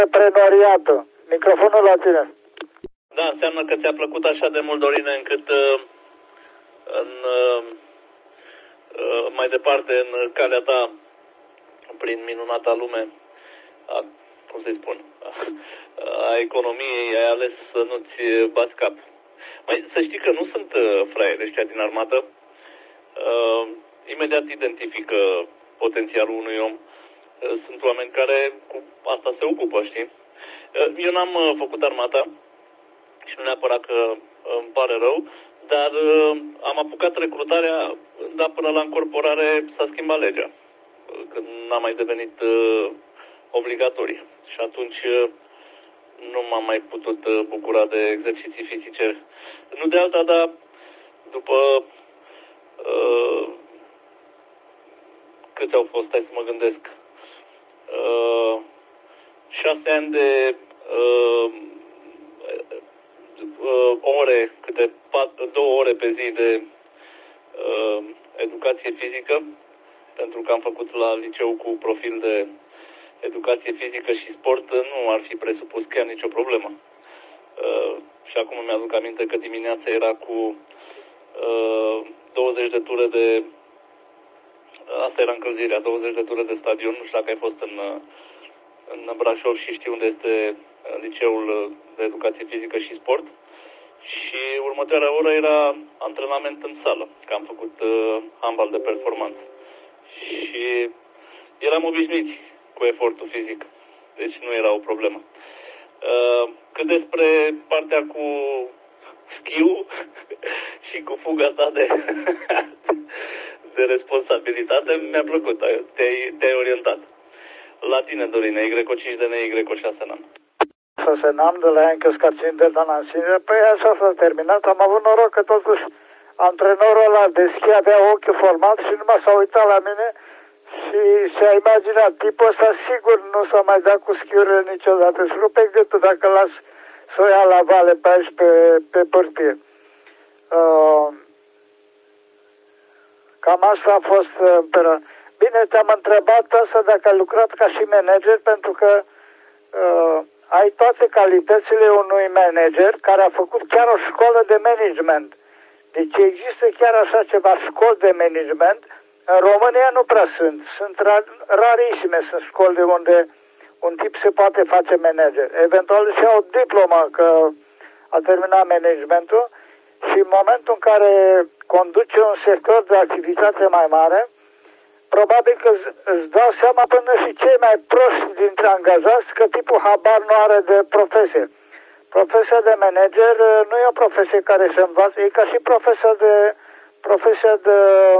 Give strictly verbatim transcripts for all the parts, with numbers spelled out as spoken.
Antreprenoriatul. Microfonul la tine. Da, înseamnă că ți-a plăcut așa de mult, Dorine, încât uh, în, uh, uh, mai departe, în calea ta, prin minunata lume, a, cum să-i spun, a, a economiei, ai ales să nu-ți bați cap. Mai, să știi că nu sunt uh, fraieri ăștia din armată. Uh, imediat identifică potențialul unui om. Uh, sunt oameni care cu asta se ocupă, știi? Uh, eu n-am uh, făcut armata și nu neapărat că uh, îmi pare rău, dar uh, am apucat recrutarea, dar până la încorporare s-a schimbat legea, uh, când n-a mai devenit uh, obligatorie. Și atunci uh, nu m-am mai putut uh, bucura de exerciții fizice. Nu de alta, dar după uh, câți au fost, hai să mă gândesc, uh, șase ani de uh, uh, ore, câte pat, două ore pe zi de uh, educație fizică, pentru că am făcut la liceu cu profil de educație fizică și sport, nu ar fi presupus chiar nicio problemă. Uh, și acum îmi aduc aminte că dimineața era cu uh, douăzeci de ture de, asta era încălzirea, douăzeci de ture de stadion, nu știu dacă ai fost în, în Brașov și știi unde este liceul de educație fizică și sport. Și următoarea oră era antrenament în sală, că am făcut uh, handbal de performanță. Și eram obișnuiți cu efortul fizic, deci nu era o problemă. Uh, cât despre partea cu schiul și cu fuga ta de, de responsabilitate, mi-a plăcut, te-ai, te-ai orientat. La tine, Dorine, Y cinci de N, Y șase N. Să se n-am de la Encă Scarțin de Danansine. Păi așa s-a terminat. Am avut noroc că totuși antrenorul ăla de schi avea ochiul format și numai s-a uitat la mine și și-a imaginat, tipul ăsta sigur nu s-a mai dat cu schiurile niciodată. Și rupe gâtul dacă las să o ia la vale pe aici pe, pe pârtie. Uh, cam asta a fost uh, bine, te-am întrebat asta dacă ai lucrat ca și manager, pentru că uh, ai toate calitățile unui manager care a făcut chiar o școală de management. Deci există chiar așa ceva, școli de management. În România nu prea sunt. Sunt rarisime, sunt școli de unde un tip se poate face manager. Eventual și au diplomă că a terminat managementul și în momentul în care conduce un sector de activitate mai mare, probabil că îți dau seama până și cei mai proști dintre angajați că tipul habar nu are de profesie. Profesia de manager nu e o profesie care se învață, e ca și profesia de, profesia de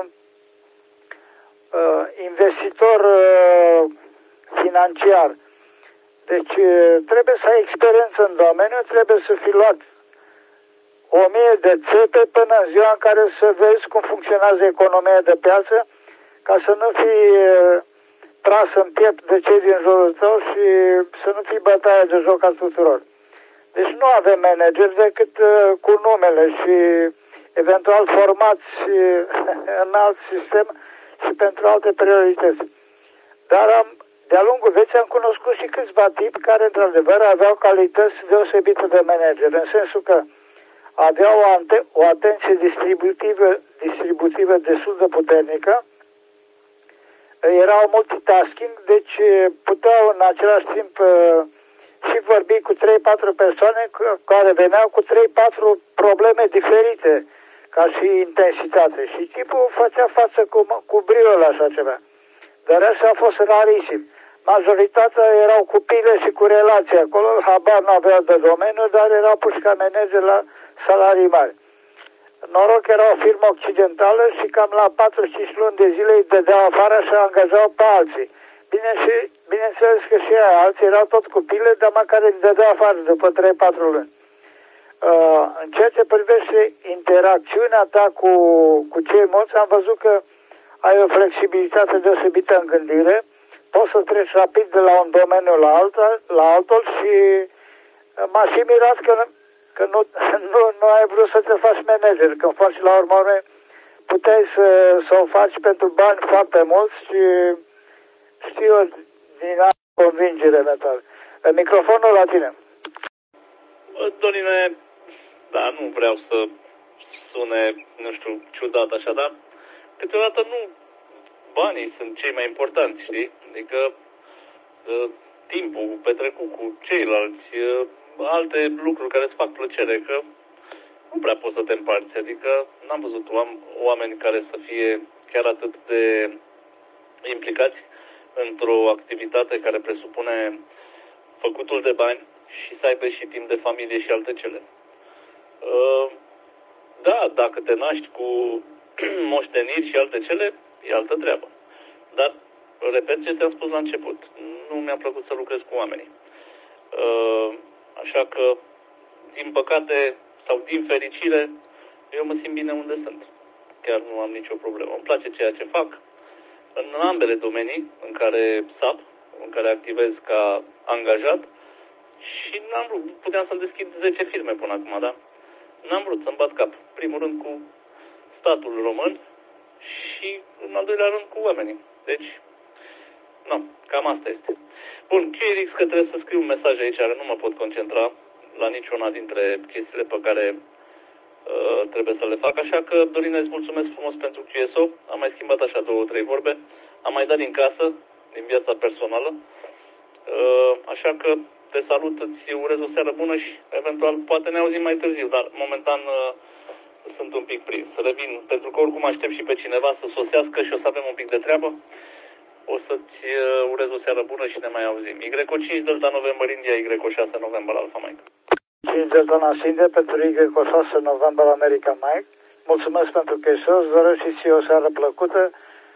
uh, investitor uh, financiar. Deci trebuie să ai experiență în domeniu, trebuie să fi luat o mie de țepe până în ziua în care să vezi cum funcționează economia de piață, ca să nu fii tras în piept de cei din jurul tău și să nu fii bătaie de joc al tuturor. Deci nu avem manageri decât cu numele și eventual formați în alt sistem și pentru alte priorități. Dar am, de-a lungul vieții am cunoscut și câțiva tipi care într-adevăr aveau calități deosebite de manager, în sensul că aveau o, ante- o atenție distributivă, distributivă destul de puternică, erau multitasking, deci puteau în același timp și vorbi cu trei patru persoane care veneau cu trei patru probleme diferite ca și intensitate. Și tipul făcea față cu, cu brio la așa ceva. Dar așa a fost rarisim. Majoritatea erau cu pile și cu relații acolo, habar nu aveau de domeniu, dar erau puși ca manager la salarii mari. Noroc era o firmă occidentală și cam la patru cinci luni de zile îi dădeau afară și angajau pe alții. Bine și, bineînțeles că și aia, alții erau tot cu pile, dar măcar îi dădeau afară după trei patru luni. Uh, în ceea ce privește interacțiunea ta cu, cu cei mulți, am văzut că ai o flexibilitate deosebită în gândire, poți să treci rapid de la un domeniu la, alta, la altul și m-a și mirat că că nu, nu, nu ai vrut să te faci manager, când faci la urmă puteai să, să o faci pentru bani foarte mulți și știu din convingere mea tale. Microfonul la tine. Dorine, da, nu vreau să sune, nu știu, ciudat așa, dar câteodată nu banii sunt cei mai importanți, știi? Adică uh, timpul petrecut cu ceilalți, uh, alte lucruri care îți fac plăcere, că nu prea poți să te împarți. Adică n-am văzut oameni care să fie chiar atât de implicați într-o activitate care presupune făcutul de bani și să aibă și timp de familie și alte cele. Uh, da, dacă te naști cu moșteniri și alte cele, e altă treabă. Dar, repet ce ți-am spus la început, nu mi-a plăcut să lucrez cu oamenii. Uh, așa că, din păcate sau din fericire, eu mă simt bine unde sunt. Chiar nu am nicio problemă. Îmi place ceea ce fac în ambele domenii în care sap, în care activez ca angajat și n-am vrut, puteam să-mi deschid zece firme până acum, da? N-am vrut să-mi bat cap. Primul rând cu statul român și în al doilea rând cu oamenii. Deci, nu, cam asta este. Bun, Q R X că trebuie să scriu un mesaj aici, nu mă pot concentra la niciuna dintre chestiile pe care uh, trebuie să le fac, așa că, Dorine, îți mulțumesc frumos pentru Q S O. Am mai schimbat așa două, trei vorbe. Am mai dat din casă, din viața personală. Uh, așa că te salut, îți urez o seară bună și eventual poate ne auzim mai târziu, dar momentan uh, sunt un pic prins. Revin, pentru că oricum aștept și pe cineva să sosească și o să avem un pic de treabă. O să-ți uh, urez o seară bună și ne mai auzim. Y O cinci Delta November India, Y O șase November Alpha Mike. cinci Delta Nas India pentru Y O șase November America Mike. Mulțumesc pentru că ești îți doresc și ție o seară plăcută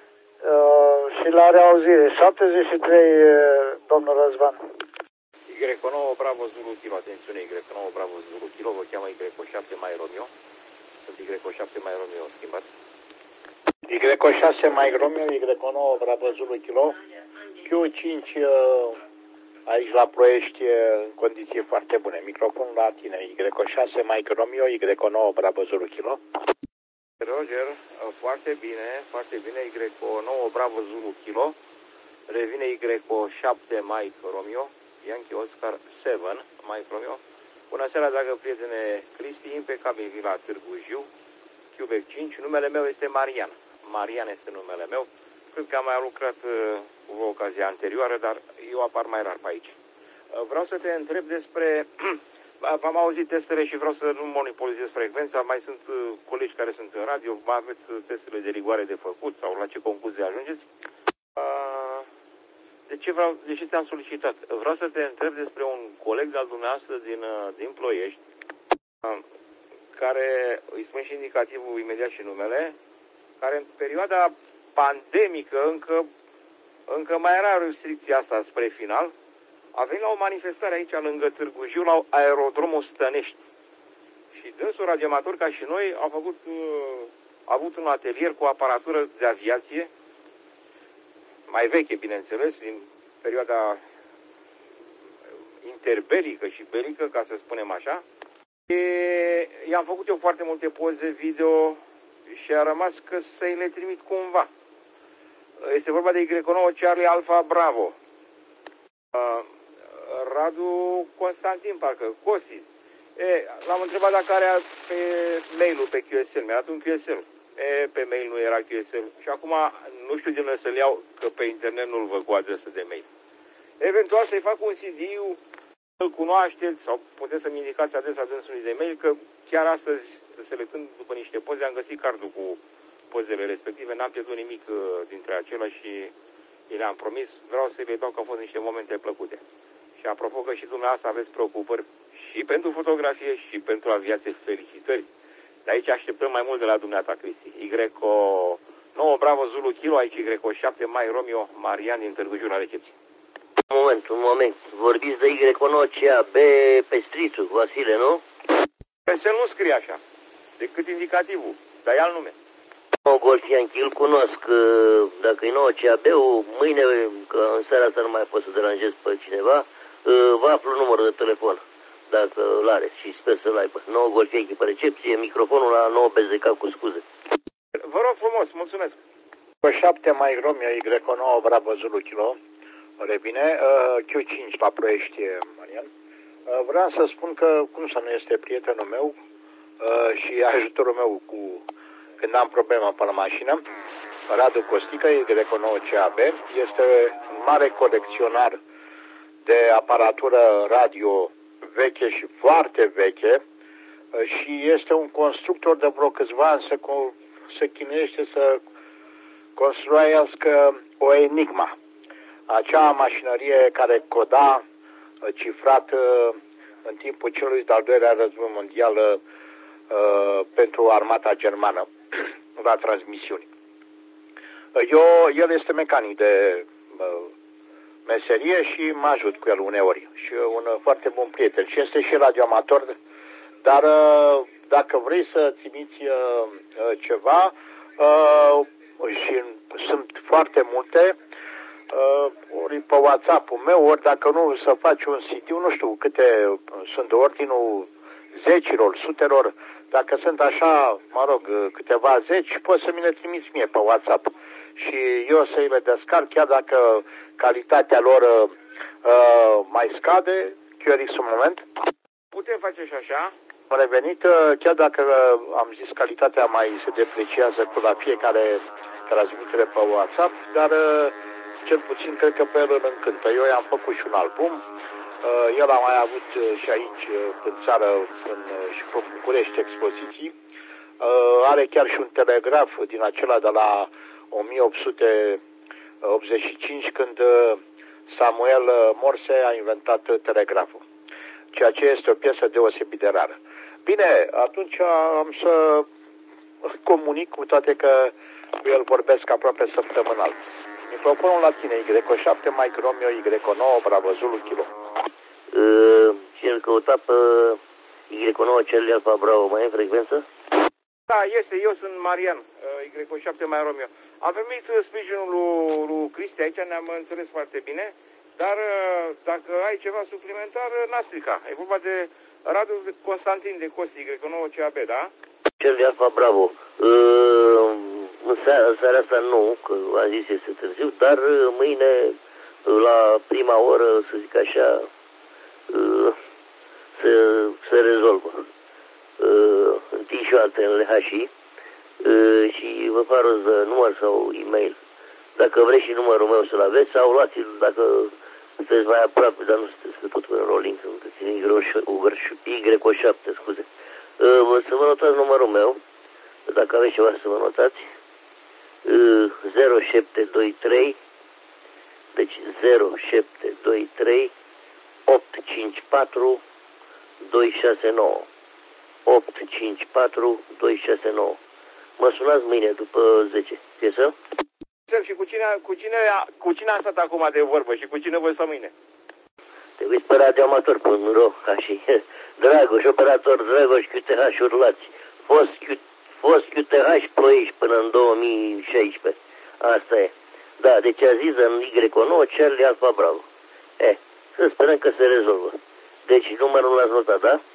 uh, și la reauzire. șaptezeci și trei, uh, domnul Răzvan. Y O nouă Bravo Zulu Kilo, atențiune, Y O nouă Bravo Zulu Kilo, vă cheamă Y O șapte Mai Romeo. Sunt Y O șapte Mai Romeo, schimbați. Y O șase Mike Romeo, Y O nouă Bravo Zulu Kilo, Q cinci aici la Ploiești în condiții foarte bune. Microfonul la tine, Y O șase Mike Romeo, Y O nouă Bravo Zulu Kilo. Roger, foarte bine, foarte bine, Y O nouă Bravo Zulu Kilo, revine Y O șapte Mike Romeo, Yankee Oscar șapte Mike Romeo. Bună seara, dragă prietene Cristi, impecabil la Târgu Jiu, Quebec cinci, numele meu este Marian. Marian este numele meu. Cred că am mai lucrat uh, cu o ocazie anterioară, dar eu apar mai rar pe aici. Uh, vreau să te întreb despre... V-am auzit testele și vreau să nu monopolizez frecvența. Mai sunt uh, colegi care sunt în radio. Mai aveți uh, testele de rigoare de făcut sau la ce concluzie ajungeți? Uh, de ce vreau, de ce te-am solicitat? Vreau să te întreb despre un coleg al dumneavoastră din, uh, din Ploiești, uh, care îi spun și indicativul imediat și numele, care în perioada pandemică, încă, încă mai era restricția asta spre final, a venit la o manifestare aici lângă Târgu Jiu, la aerodromul Stănești. Și dânsul radioamator, ca și noi, a făcut, a avut un atelier cu aparatură de aviație, mai veche, bineînțeles, din perioada interbelică și belică, ca să spunem așa. I-am făcut eu foarte multe poze video și a rămas că să-i le trimit cumva. Este vorba de Y O nouă Charlie Alpha Bravo. Uh, Radu Constantin, parcă, Costi. E, l-am întrebat dacă are pe mail-ul pe Q S L. Mi-a dat un Q S L. E, pe mail nu era Q S L. Și acum nu știu de unde să-l iau, că pe internet nu-l văd cu adresă de mail. Eventual să-i fac un C D-ul, îl cunoașteți sau puteți să-mi indicați adresa dânsului de mail, că chiar astăzi, selectând după niște poze, am găsit cardul cu pozele respective, n-am pierdut nimic uh, dintre acelea și îi le-am promis. Vreau să le dau că au fost niște momente plăcute. Și apropo că și dumneavoastră aveți preocupări și pentru fotografie și pentru aviație, felicitări. De aici așteptăm mai mult de la dumneata, Cristi. Y O nouă Bravo Zulu Kilo, aici Y O șapte Mai Romeo, Marian din Târgu Jiu la recepție. Un moment, un moment. Vorbiți de Y O nouă C A B pe strițul, Vasile, nu? Pe să nu scrie așa, decât indicativul, dar ia-l nume. O Golf Yankee, îl cunosc. Dacă e nouă C A B-ul, mâine, că în seara asta nu mai pot să deranjez pe cineva, vă aflu numărul de telefon, dacă îl are, și sper să-l aibă. nouă Golf Yankee pe recepție, microfonul la nouă P Z K, cu scuze. Vă rog frumos, mulțumesc. Cu șapte Mai Romeo, Y O nouă Bravo Zulu Kilo, Revine. Q cinci la Ploiești, Marian. Vreau să spun că, cum să nu este prietenul meu și ajutorul meu cu când am problemă pe la mașină, Radu Costică, Y nouă C A B, este un mare colecționar de aparatură radio veche și foarte veche și este un constructor de vreo câțiva ani să, să chinuiește să construiască o Enigma. Acea mașinărie care coda cifrat în timpul celui de-al doilea război mondial uh, pentru armata germană la transmisiuni. Eu, el este mecanic de uh, meserie și mă ajut cu el uneori și un uh, foarte bun prieten și este și radioamator, dar uh, dacă vrei să țimiți uh, ceva uh, și sunt foarte multe, Uh, ori pe WhatsApp-ul meu, ori dacă nu să faci un C D, nu știu câte sunt de ordinul zecilor, sutelor, dacă sunt așa, mă rog, câteva zeci, poți să mi le trimiți mie pe WhatsApp și eu să le descarc, chiar dacă calitatea lor uh, mai scade, Q R X un moment. Putem face și așa. Am revenit, chiar dacă am zis calitatea mai se depreciază cu la fiecare transmitere pe WhatsApp, dar cel puțin cred că pe el îl încântă. Eu i-am făcut și un album, el a mai avut și aici în țară în, și pe București expoziții, are chiar și un telegraf din acela de la o mie opt sute optzeci și cinci când Samuel Morse a inventat telegraful, ceea ce este o piesă deosebit de rară. Bine, atunci am să comunic, cu toate că cu el vorbesc aproape săptămânal. Microfonul la tine, Y șapte, Mike Romeo, Y nouă, Bravo Zulu, Kilo. Uh, și el căuta pe Y nouă, cel Alfa Bravo, mai în frecvență? Da, este, eu sunt Marian, Y șapte, mai Romeo. Am primit sprijinul lui, lui Cristi aici, ne-am înțeles foarte bine, dar dacă ai ceva suplimentar, n-a strica. E vorba de Radu Constantin de Costi, Y nouă C A B, da? Cel de Alfa Bravo. Uh, în, seara, în seara asta nu, că am zis este târziu, dar mâine, la prima oră, să zic așa, uh, se, se rezolvă. Uh, întâi și o altă în L H I uh, și vă fac rost de număr sau e-mail. Dacă vreți și numărul meu să-l aveți, sau luați-l dacă sunteți mai aproape, dar nu sunteți pe tot în rolling, sunteți în Y șapte, scuze. Uh, să vă notați numărul meu, dacă aveți ceva să vă notați, uh, zero șapte doi trei, deci zero șapte doi trei opt cinci patru doi șase nouă, opt cinci patru doi șase nouă. Mă sunați mâine după zece, piesă? Și cu cine, cu cine, cu cine a stat acum de vorbă și cu cine voi sta mâine? Te uiți pe radioamator, până ro, ca și Dragoș, operator Dragoș, Q T H urlați. Fost, Q, fost Q T H Ploiești până în două mii șaisprezece. Asta e. Da, deci a zis în Y nouă, Charlie Alfa Bravo. E, să sperăm că se rezolvă. Deci numărul l-ați notat, da?